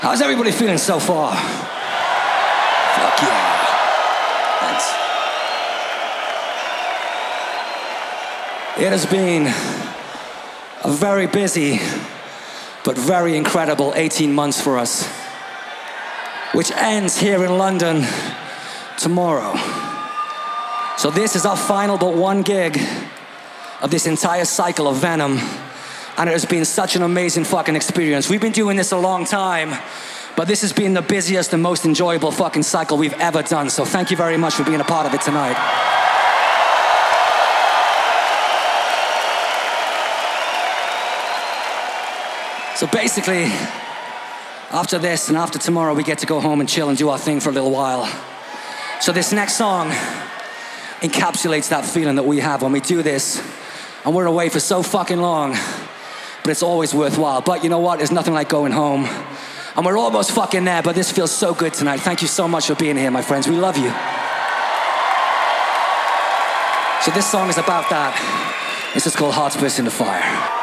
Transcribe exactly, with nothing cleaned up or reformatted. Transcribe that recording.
How's everybody feeling so far? Fuck yeah. Thanks. It has been a very busy but very incredible eighteen months for us, which ends here in London tomorrow. So this is our final but one gig of this entire cycle of Venom, and it has been such an amazing fucking experience. We've been doing this a long time, but this has been the busiest and most enjoyable fucking cycle we've ever done, so thank you very much for being a part of it tonight. So basically, after this and after tomorrow, we get to go home and chill and do our thing for a little while. So this next song encapsulates that feeling that we have when we do this, and we're away for so fucking long, but it's always worthwhile. But you know what? There's nothing like going home. And we're almost fucking there, but this feels so good tonight. Thank you so much for being here, my friends. We love you. So this song is about that. This is called Hearts Burst into Fire.